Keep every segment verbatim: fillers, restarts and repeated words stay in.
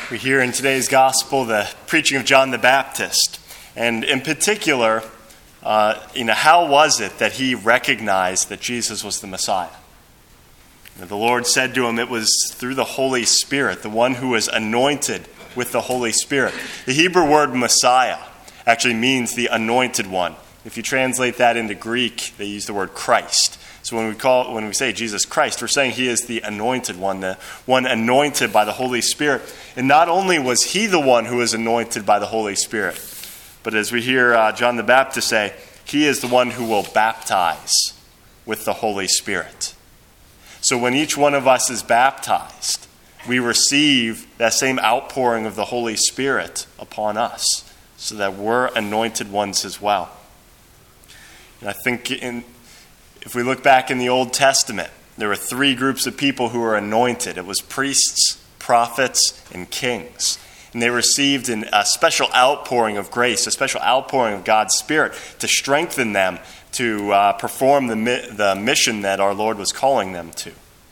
We hear in today's gospel the preaching of John the Baptist. And in particular, uh, you know, how was it that he recognized that Jesus was the Messiah? You know, the Lord said to him it was through the Holy Spirit, the one who was anointed with the Holy Spirit. The Hebrew word Messiah actually means the anointed one. If you translate that into Greek, they use the word Christ. So when we call, when we say Jesus Christ, we're saying he is the anointed one, the one anointed by the Holy Spirit. And not only was he the one who was anointed by the Holy Spirit, but as we hear uh, John the Baptist say, he is the one who will baptize with the Holy Spirit. So when each one of us is baptized, we receive that same outpouring of the Holy Spirit upon us, so that we're anointed ones as well. And I think in If we look back in the Old Testament, there were three groups of people who were anointed. It was priests, prophets, and kings. And they received an, a special outpouring of grace, a special outpouring of God's Spirit to strengthen them to uh, perform the, the mission that our Lord was calling them to.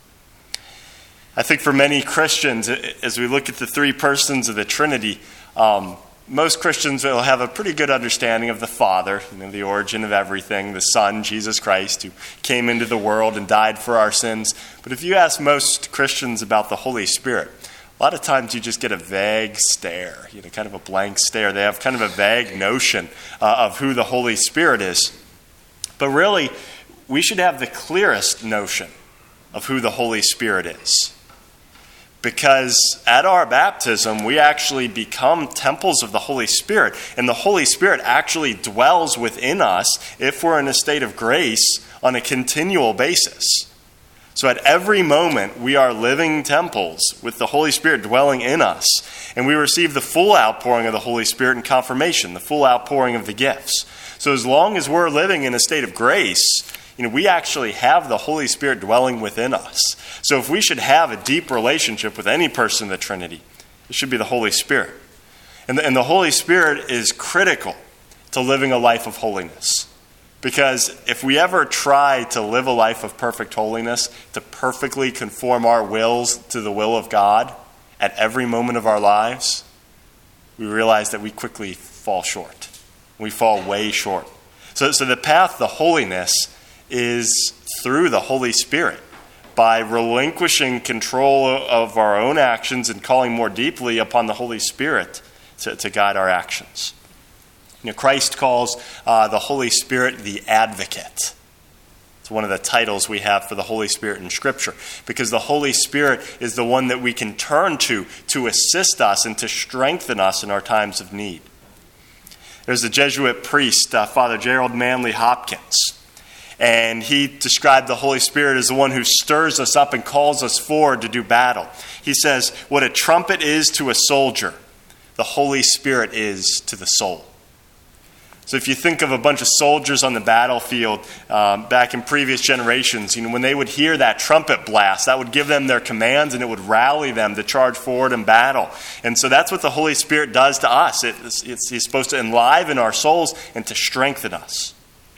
I think for many Christians, as we look at the three persons of the Trinity, um, most Christians will have a pretty good understanding of the Father, you know, the origin of everything, the Son, Jesus Christ, who came into the world and died for our sins. But if you ask most Christians about the Holy Spirit, a lot of times you just get a vague stare, you know, kind of a blank stare. They have kind of a vague notion uh, of who the Holy Spirit is. But really, we should have the clearest notion of who the Holy Spirit is. Because at our baptism, we actually become temples of the Holy Spirit. And the Holy Spirit actually dwells within us if we're in a state of grace on a continual basis. So at every moment, we are living temples with the Holy Spirit dwelling in us. And we receive the full outpouring of the Holy Spirit in confirmation, the full outpouring of the gifts. So as long as we're living in a state of grace, you know, we actually have the Holy Spirit dwelling within us. So if we should have a deep relationship with any person in the Trinity, it should be the Holy Spirit. And the, and the Holy Spirit is critical to living a life of holiness. Because if we ever try to live a life of perfect holiness, to perfectly conform our wills to the will of God at every moment of our lives, we realize that we quickly fall short. We fall way short. So, so the path to holiness is through the Holy Spirit, by relinquishing control of our own actions and calling more deeply upon the Holy Spirit to, to guide our actions. You know, Christ calls uh, the Holy Spirit the Advocate. It's one of the titles we have for the Holy Spirit in Scripture, because the Holy Spirit is the one that we can turn to to assist us and to strengthen us in our times of need. There's a Jesuit priest, uh, Father Gerald Manley Hopkins, and he described the Holy Spirit as the one who stirs us up and calls us forward to do battle. He says, what a trumpet is to a soldier, the Holy Spirit is to the soul. So if you think of a bunch of soldiers on the battlefield um, back in previous generations, you know, when they would hear that trumpet blast, that would give them their commands and it would rally them to charge forward in battle. And so that's what the Holy Spirit does to us. It, it's, it's, he's supposed to enliven our souls and to strengthen us.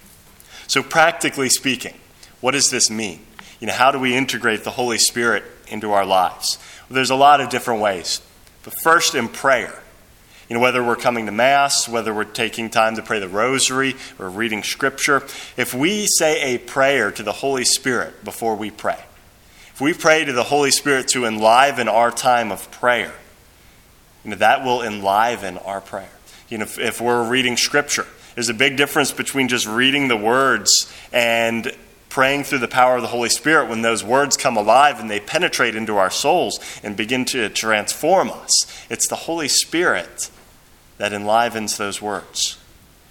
So practically speaking, what does this mean? You know, how do we integrate the Holy Spirit into our lives? Well, there's a lot of different ways. But first, in prayer. You know, whether we're coming to Mass, whether we're taking time to pray the Rosary or reading Scripture, if we say a prayer to the Holy Spirit before we pray, if we pray to the Holy Spirit to enliven our time of prayer, you know, that will enliven our prayer. You know, if, if we're reading Scripture, there's a big difference between just reading the words and praying through the power of the Holy Spirit when those words come alive and they penetrate into our souls and begin to transform us. It's the Holy Spirit that enlivens those words.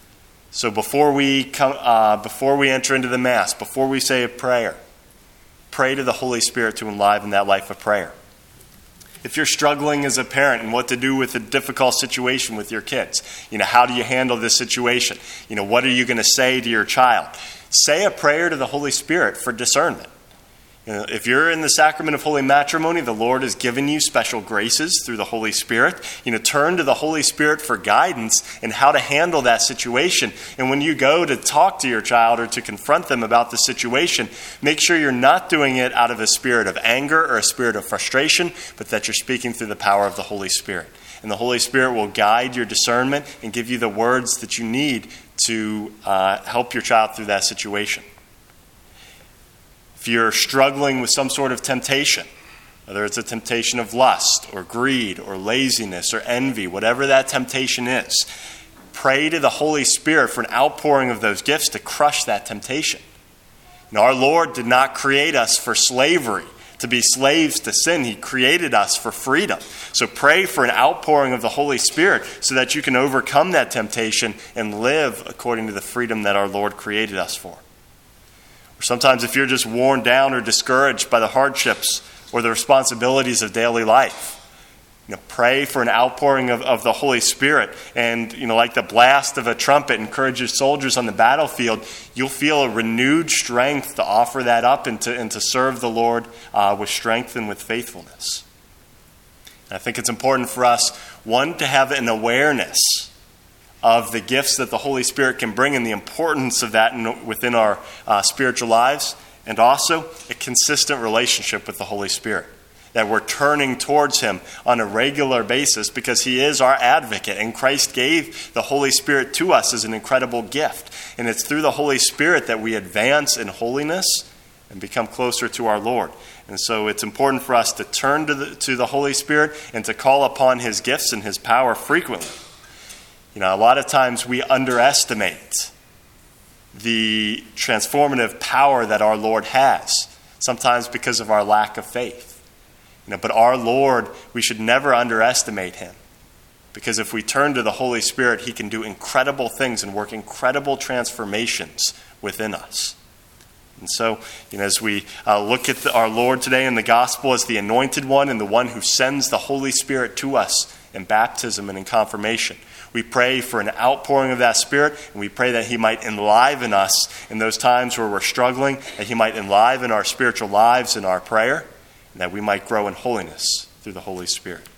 So before we come, uh, before we enter into the Mass, before we say a prayer, pray to the Holy Spirit to enliven that life of prayer. If you're struggling as a parent and what to do with a difficult situation with your kids, you know, how do you handle this situation? You know, what are you going to say to your child? Say a prayer to the Holy Spirit for discernment. You know, if you're in the sacrament of holy matrimony, the Lord has given you special graces through the Holy Spirit. You know, turn to the Holy Spirit for guidance in how to handle that situation. And when you go to talk to your child or to confront them about the situation, make sure you're not doing it out of a spirit of anger or a spirit of frustration, but that you're speaking through the power of the Holy Spirit. And the Holy Spirit will guide your discernment and give you the words that you need to uh, help your child through that situation. If you're struggling with some sort of temptation, whether it's a temptation of lust or greed or laziness or envy, whatever that temptation is, pray to the Holy Spirit for an outpouring of those gifts to crush that temptation. You know, our Lord did not create us for slavery, to be slaves to sin. He created us for freedom. So pray for an outpouring of the Holy Spirit so that you can overcome that temptation and live according to the freedom that our Lord created us for. Or sometimes if you're just worn down or discouraged by the hardships or the responsibilities of daily life, you know, pray for an outpouring of, of the Holy Spirit. And, you know, like the blast of a trumpet encourages soldiers on the battlefield, you'll feel a renewed strength to offer that up and to, and to serve the Lord uh, with strength and with faithfulness. And I think it's important for us, one, to have an awareness of the gifts that the Holy Spirit can bring and the importance of that in, within our uh, spiritual lives, and also a consistent relationship with the Holy Spirit. That we're turning towards Him on a regular basis because He is our advocate, and Christ gave the Holy Spirit to us as an incredible gift. And it's through the Holy Spirit that we advance in holiness and become closer to our Lord. And so it's important for us to turn to the, to the Holy Spirit and to call upon His gifts and His power frequently. You know, a lot of times we underestimate the transformative power that our Lord has, sometimes because of our lack of faith. You know, but our Lord, we should never underestimate Him. Because if we turn to the Holy Spirit, He can do incredible things and work incredible transformations within us. And so, you know, as we uh, look at the, our Lord today in the gospel as the anointed one and the one who sends the Holy Spirit to us in baptism and in confirmation, we pray for an outpouring of that Spirit, and we pray that He might enliven us in those times where we're struggling, that He might enliven our spiritual lives in our prayer, and that we might grow in holiness through the Holy Spirit.